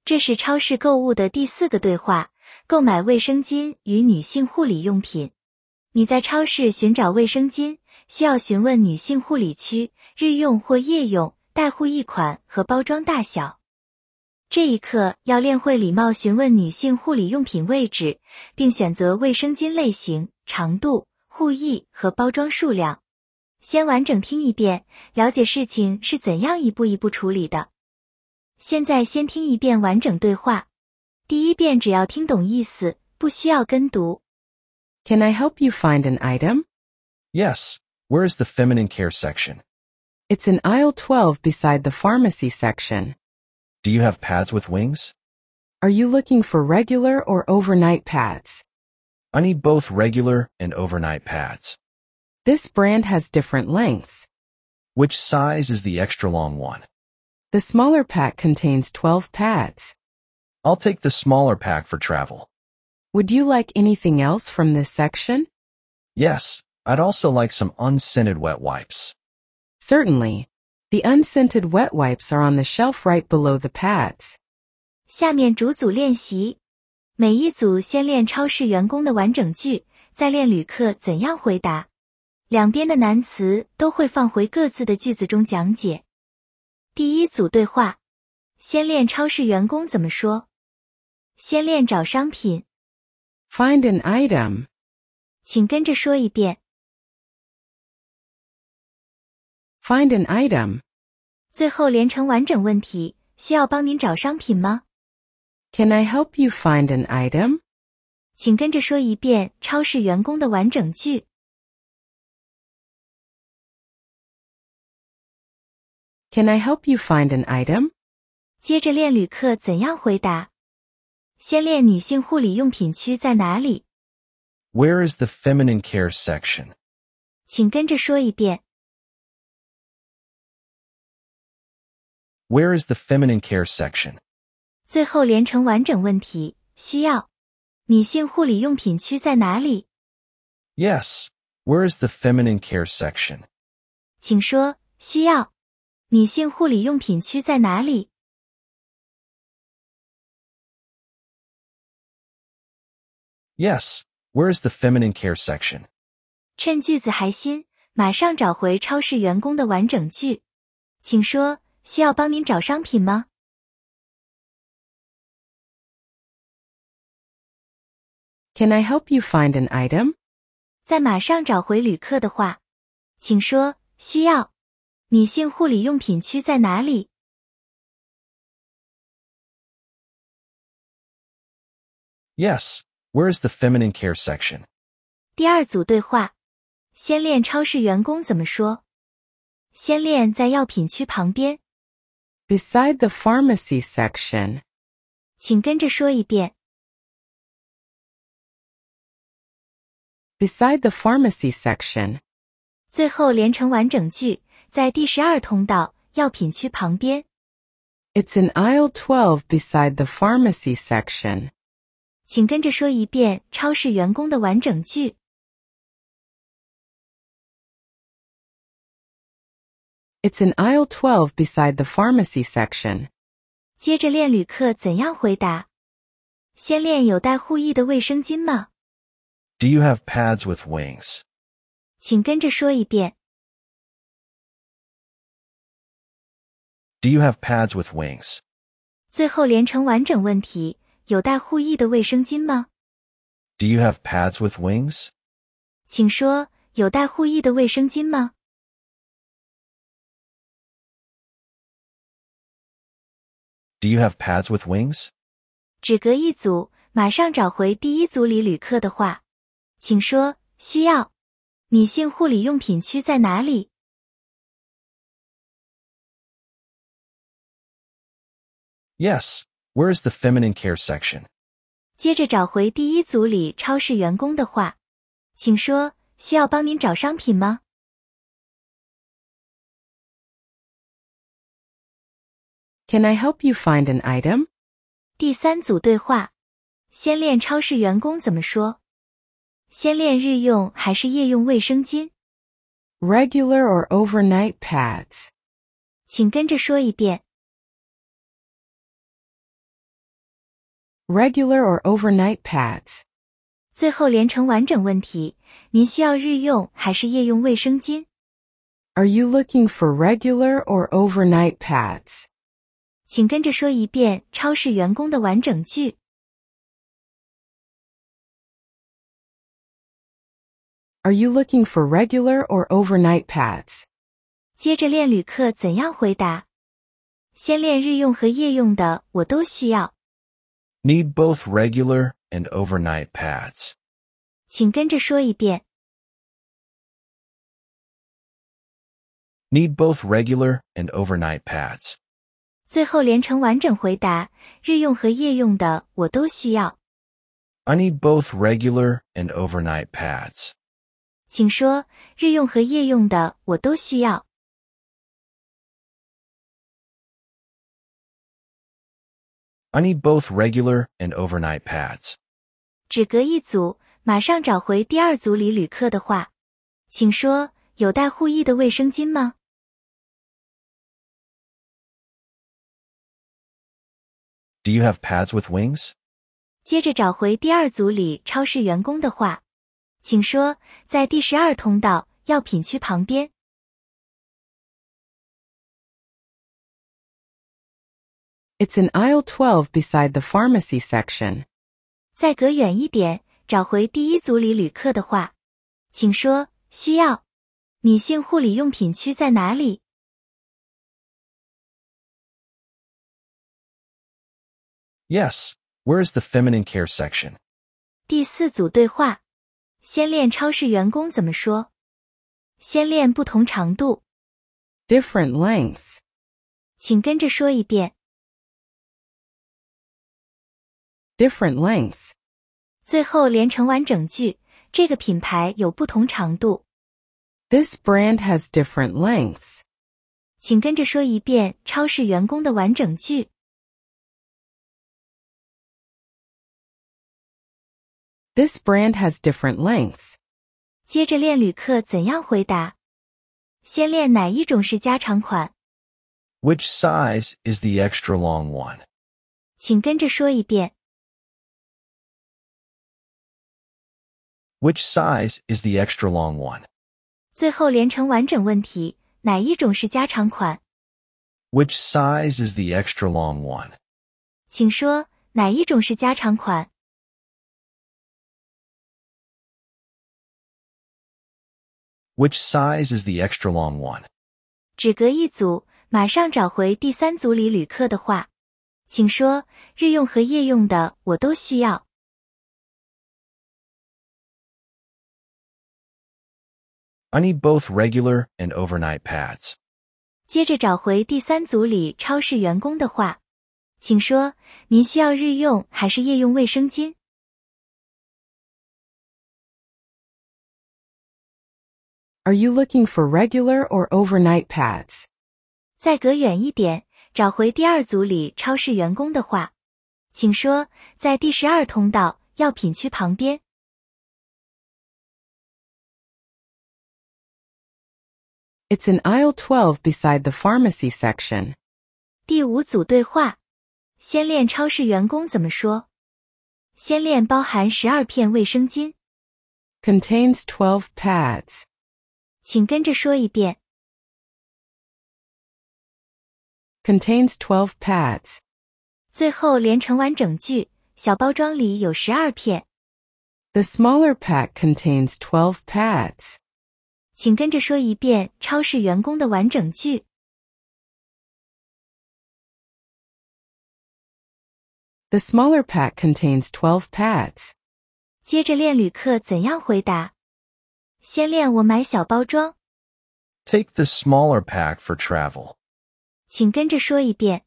这是超市购物的第4个对话，购买卫生巾与女性护理用品。你在超市寻找卫生巾，需要询问女性护理区、日用或夜用、代护一款和包装大小。这一课要练会礼貌询问女性护理用品位置，并选择卫生巾类型、长度、护翼和包装数量。先完整听一遍，了解事情是怎样一步一步处理的。现在先听一遍完整对话。第一遍只要听懂意思，不需要跟读。 Can I help you find an item? Yes. Where is the feminine care section? It's in aisle 12 beside the pharmacy section. Do you have pads with wings? Are you looking for regular or overnight pads? I need both regular and overnight pads. This brand has different lengths. Which size is the extra long one? The smaller pack contains 12 pads. I'll take the smaller pack for travel. Would you like anything else from this section? Yes, I'd also like some unscented wet wipes. Certainly. The unscented wet wipes are on the shelf right below the pads. 下面逐组练习，每一组先练超市员工的完整句，再练旅客怎样回答。两边的难词都会放回各自的句子中讲解。第一组对话，先练超市员工怎么说。先练找商品。 Find an item. 请跟着说一遍。 Find an item. 最后连成完整问题，需要帮您找商品吗？ Can I help you find an item? 请跟着说一遍超市员工的完整句。 Can I help you find an item? 接着练旅客怎样回答。先练女性护理用品区在哪里？ Where is the feminine care section? 请跟着说一遍。 Where is the feminine care section? 最后连成完整问题，需要。女性护理用品区在哪里？ Yes. Where is the feminine care section? 请说，需要。女性护理用品区在哪里？ Yes. Where is the feminine care section? 趁句子还新，马上找回超市员工的完整句。请说，需要帮您找商品吗？ Can I help you find an item? 再马上找回旅客的话，请说，需要。女性护理用品区在哪里？ Yes. Where is the feminine care section? 第二组对话，先练超市员工怎么说。先练在药品区旁边。 Beside the pharmacy section. 请跟着说一遍。 Beside the pharmacy section. 最后连成完整句，在第12通道，药品区旁边。 It's in aisle 12 beside the pharmacy section. 请跟着说一遍超市员工的完整句。 It's in aisle 12 beside the pharmacy section. 接着练旅客怎样回答。先练有带护翼的卫生巾吗？ Do you have pads with wings? 请跟着说一遍。 Do you have pads with wings? 最后连成完整问题，有带护翼的卫生巾吗？ Do you have pads with wings? 请说，有带护翼的卫生巾吗？ Do you have pads with wings? 只隔一组，马上找回第一组里旅客的话。请说，需要。女性护理用品区在哪里？ Yes. Where is the feminine care section? 接着找回第一组里超市员工的话。请说，需要帮您找商品吗？ Can I help you find an item? 第三组对话，先练超市员工怎么说。先练日用还是夜用卫生巾？ Regular or overnight pads. 请跟着说一遍。 Regular or overnight pads? 最后连成完整问题，您需要日用还是夜用卫生巾？ Are you looking for regular or overnight pads? 请跟着说一遍超市员工的完整句。 Are you looking for regular or overnight pads? 接着练旅客怎样回答。先练日用和夜用的，我都需要。 Need both regular and overnight pads. 请跟着说一遍。 Need both regular and overnight pads. 最后连成完整回答，日用和夜用的，我都需要。 I need both regular and overnight pads. 请说，日用和夜用的，我都需要。 I need both regular and overnight pads. 只隔一组，马上找回第二组里旅客的话。请说，有带护翼的卫生巾吗？ Do you have pads with wings? 接着找回第二组里超市员工的话。请说，在第12通道，药品区旁边。 It's in aisle 12 beside the pharmacy section. 再隔远一点，找回第一组里旅客的话。请说，需要。女性护理用品区在哪里？ Yes. Where is the feminine care section? 第4组对话。先练超市员工怎么说。先练不同长度。 Different lengths. 请跟着说一遍。 Different lengths. 最后连成完整句，这个品牌有不同长度。 This brand has different lengths. 请跟着说一遍超市员工的完整句。 This brand has different lengths. 接着练旅客怎样回答。先练哪一种是加长款。 Which size is the extra long one? 请跟着说一遍。 Which size is the extra long one? 最后连成完整问题，哪一种是加长款？ Which size is the extra long one? 请说，哪一种是加长款？ Which size is the extra long one? 只隔一组，马上找回第3组里旅客的话。请说，日用和夜用的，我都需要。 I need both regular and overnight pads. 接着找回第3组里超市员工的话。请说，您需要日用还是夜用卫生巾？ Are you looking for regular or overnight pads? 再隔远一点，找回第2组里超市员工的话。请说，在第12通道，药品区旁边。 It's in aisle 12 beside the pharmacy section. 第5组对话。先练超市员工怎么说。先练包含12片卫生巾。 Contains 12 pads. 请跟着说一遍。 Contains 12 pads. 最后连成完整句，小包装里有12片。 The smaller pack contains 12 pads. 请跟着说一遍超市员工的完整句。 The smaller pack contains 12 pads. 接着练旅客怎样回答。先练我买小包装。 Take the smaller pack for travel. 请跟着说一遍。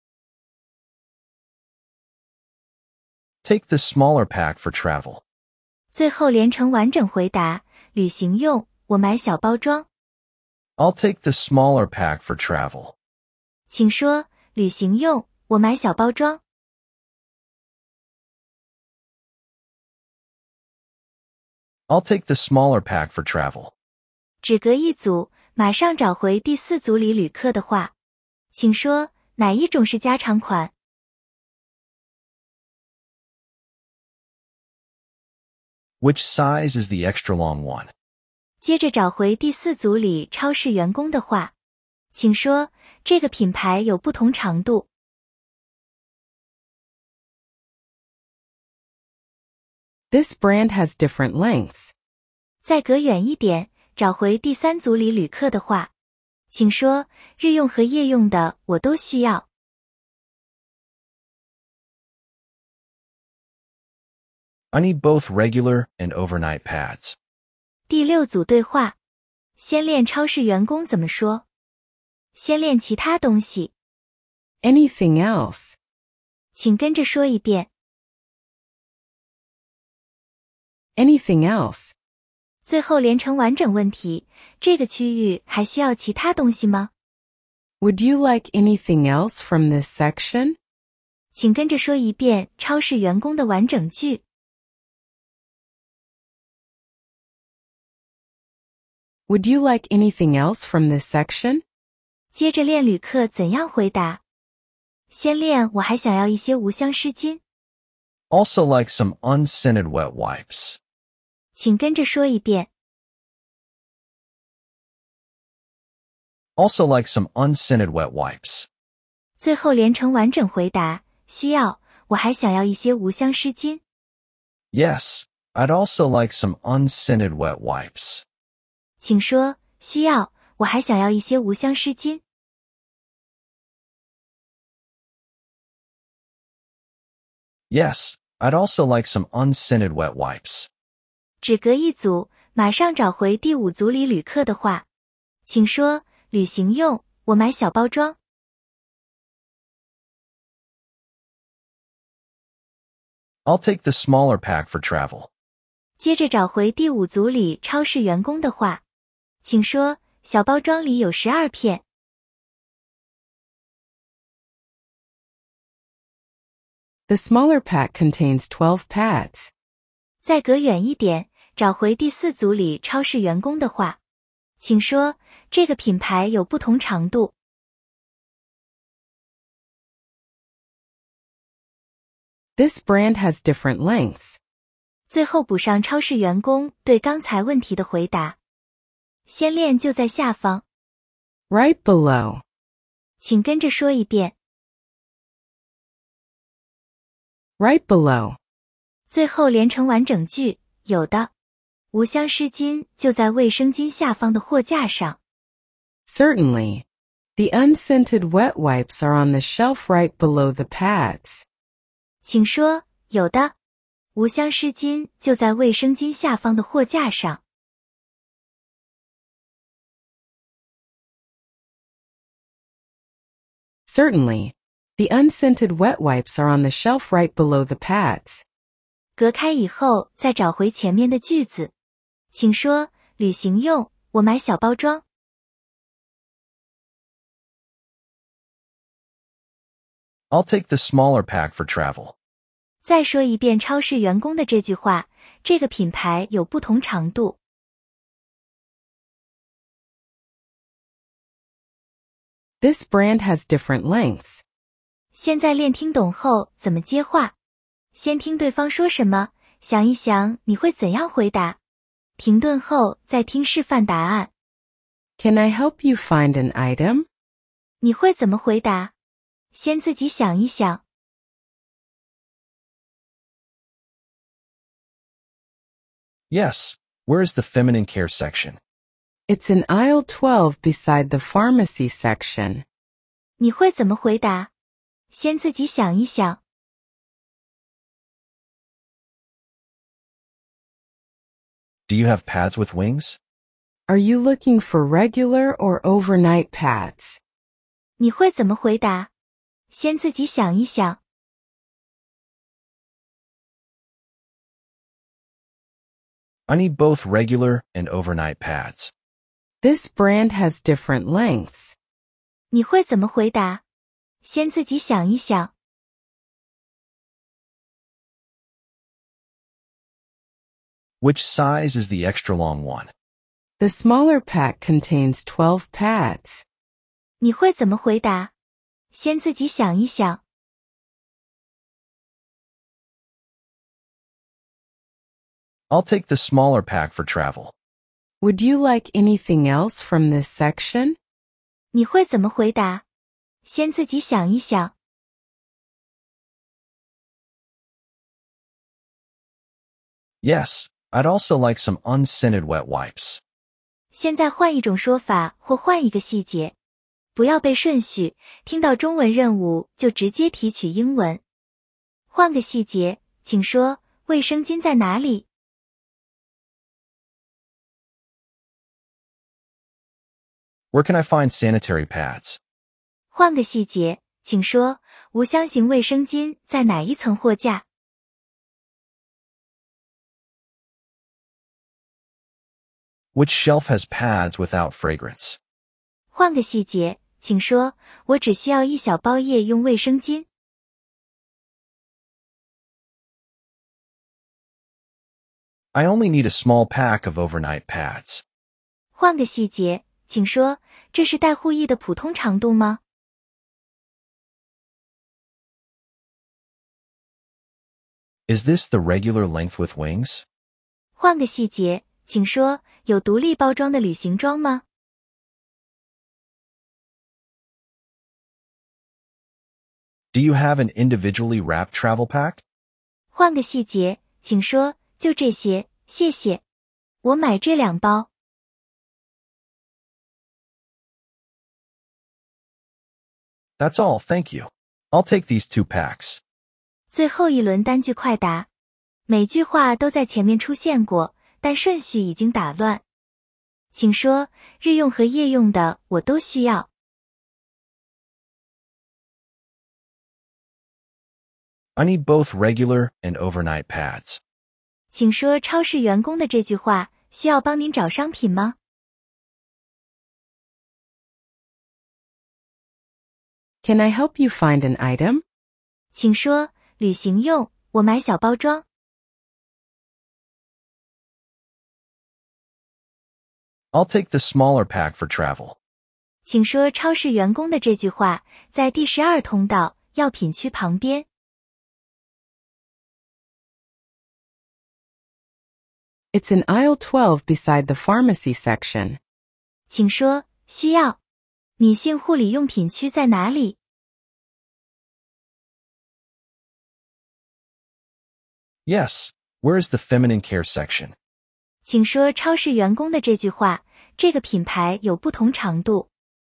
Take the smaller pack for travel. 最后连成完整回答，旅行用，我买小包装。 I'll take the smaller pack for travel. 请说，旅行用，我买小包装。 I'll take the smaller pack for travel. 只隔一组，马上找回第4组里旅客的话。请说，哪一种是加长款？ Which size is the extra long one? 接着找回第4组里超市员工的话，请说这个品牌有不同长度。 This brand has different lengths. 再隔远一点，找回第3组里旅客的话，请说日用和夜用的我都需要。 I need both regular and overnight pads. 第6组对话，先练超市员工怎么说，先练其他东西， Anything else? 请跟着说一遍。 Anything else? 最后连成完整问题，这个区域还需要其他东西吗？ Would you like anything else from this section? 请跟着说一遍超市员工的完整句。 Would you like anything else from this section? 接着练旅客怎样回答。先练我还想要一些无香湿巾， Also like some unscented wet wipes. 请跟着说一遍。 Also like some unscented wet wipes. 最后连成完整回答，需要，我还想要一些无香湿巾。 Yes, I'd also like some unscented wet wipes. 请说，需要，我还想要一些无香湿巾。 Yes, I'd also like some unscented wet wipes. 只隔一组，马上找回第5组里旅客的话，请说，旅行用，我买小包装。 I'll take the smaller pack for travel. 接着找回第5组里超市员工的话，请说，小包装里有12片。 The smaller pack contains 12 pads. 再隔远一点，找回第4组里超市员工的话，请说，这个品牌有不同长度。 This brand has different lengths. 最后补上超市员工对刚才问题的回答。先练就在下方， Right below. 请跟着说一遍。 Right below. 最后连成完整句，有的。无香湿巾就在卫生巾下方的货架上。 Certainly. The unscented wet wipes are on the shelf right below the pads. 请说，有的。无香湿巾就在卫生巾下方的货架上。 Certainly. The unscented wet wipes are on the shelf right below the pads. 隔开以后再找回前面的句子。请说，旅行用，我买小包装。 I'll take the smaller pack for travel. 再说一遍超市员工的这句话，这个品牌有不同长度。 This brand has different lengths. 现在练听懂后怎么接话。先听对方说什么，想一想你会怎样回答。停顿后再听示范答案。 Can I help you find an item? 你会怎么回答？先自己想一想。 Yes, where is the feminine care section? It's in aisle 12 beside the pharmacy section. 你会怎么回答？先自己想一想。 Do you have pads with wings? Are you looking for regular or overnight pads? 你会怎么回答？先自己想一想。 I need both regular and overnight pads. This brand has different lengths. 你会怎么回答？先自己想一想。。 Which size is the extra long one? The smaller pack contains 12 pads. 你会怎么回答？先自己想一想。– 。 I'll take the smaller pack for travel. Would you like anything else from this section? 你会怎么回答？先自己想一想。 Yes, I'd also like some unscented wet wipes. 现在换一种说法或换一个细节，不要背顺序，听到中文任务就直接提取英文。换个细节，请说卫生巾在哪里？ Where can I find sanitary pads? 换个细节，请说无香型卫生巾在哪一层货架？ Which shelf has pads without fragrance? 换个细节，请说我只需要一小包夜用卫生巾。 I only need a small pack of overnight pads. 换个细节，请说这是带护翼的普通长度吗？ Is this the regular length with wings? 换个细节，请说有独立包装的旅行装吗？ Do you have an individually wrapped travel pack? 换个细节，请说就这些，谢谢。我买这2包。 That's all, thank you. I'll take these 2 packs. 最后一轮单句快答，每句话都在前面出现过，但顺序已经打乱。请说日用和夜用的我都需要。 I need both regular and overnight pads. 请说超市员工的这句话，需要帮您找商品吗？ Can I help you find an item? 请说旅行用，我买小包装。 I'll take the smaller pack for travel. 请说超市员工的这句话，在第12通道药品区旁边。 It's in aisle 12 beside the pharmacy section. 请说需要。女性护理用品区在哪里？ Yes, where is the feminine care section? 请说超市员工的这句话，这个品牌有不同长度。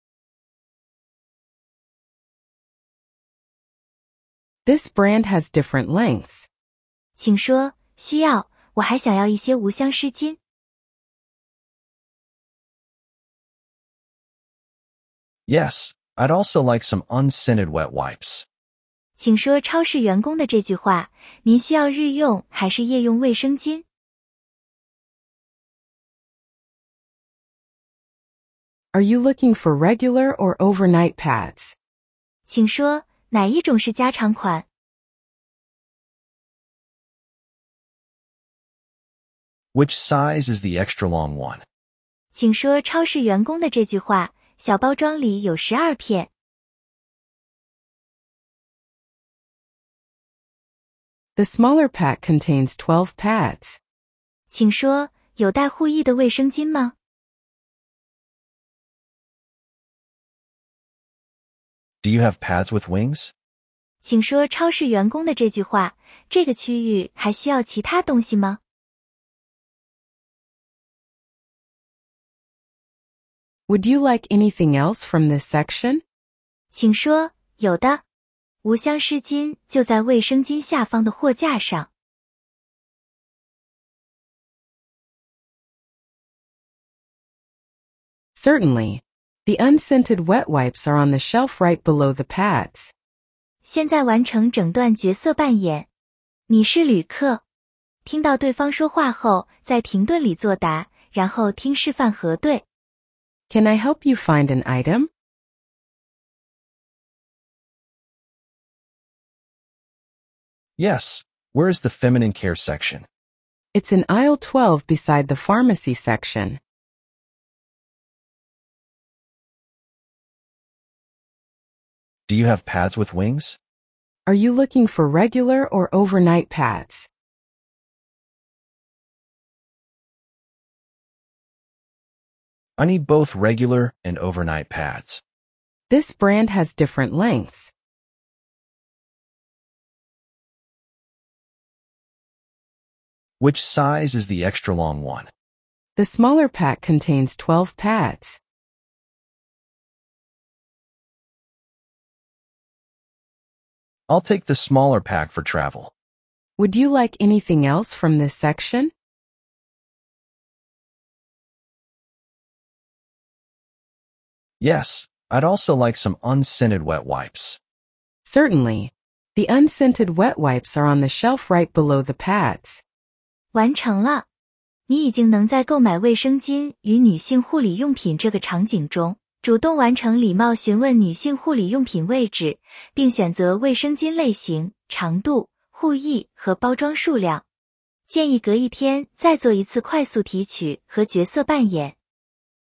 This brand has different lengths. 请说需要，我还想要一些无香湿巾。 Yes, I'd also like some unscented wet wipes. 请说超市员工的这句话，您需要日用还是夜用卫生巾？ Are you looking for regular or overnight pads? 请说哪一种是加长款？ Which size is the extra long one? 请说超市员工的这句话，小包装里有12片。 The smaller pack contains 12 pads. 请说有带护翼的卫生巾吗？ Do you have pads with wings? 请说超市员工的这句话，这个区域还需要其他东西吗？ Would you like anything else from this section? 请说有的。无香湿巾就在卫生巾下方的货架上。 Certainly. The unscented wet wipes are on the shelf right below the pads. 现在完成整段角色扮演。你是旅客。听到对方说话后，在停顿里作答，然后听示范核对。 Can I help you find an item? Yes, where is the feminine care section? It's in aisle 12 beside the pharmacy section. Do you have pads with wings? Are you looking for regular or overnight pads? I need both regular and overnight pads. This brand has different lengths. Which size is the extra long one? The smaller pack contains 12 pads. I'll take the smaller pack for travel. Would you like anything else from this section? Yes, I'd also like some unscented wet wipes. Certainly. The unscented wet wipes are on the shelf right below the pads. 完成了，你已经能在购买卫生巾与女性护理用品这个场景中，主动完成礼貌询问女性护理用品位置，并选择卫生巾类型、长度、护翼和包装数量。建议隔一天再做一次快速提取和角色扮演。